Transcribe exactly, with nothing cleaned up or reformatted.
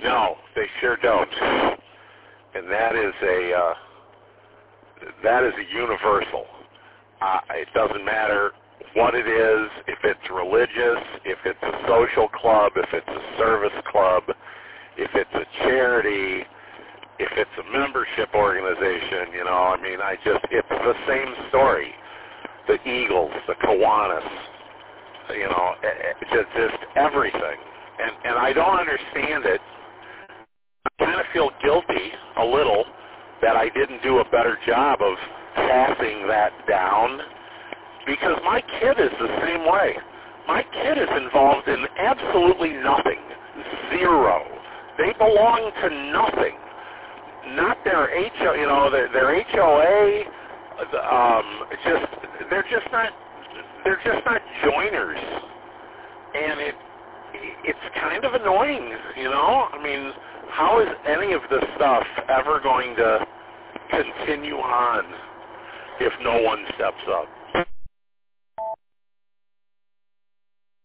No, they sure don't. And that is a uh, that is a universal. Uh, it doesn't matter what it is, if it's religious, if it's a social club, if it's a service club, if it's a charity, if it's a membership organization, you know, I mean, I just, it's the same story. The Eagles, the Kiwanis, you know, just, just everything. And, and I don't understand it. I kind of feel guilty a little that I didn't do a better job of passing that down, because my kid is the same way. My kid is involved in absolutely nothing. Zero. They belong to nothing. Not their H O, you know, their, their H O A. Um, just they're just not they're just not joiners, and it it's kind of annoying, you know. I mean, how is any of this stuff ever going to continue on if no one steps up?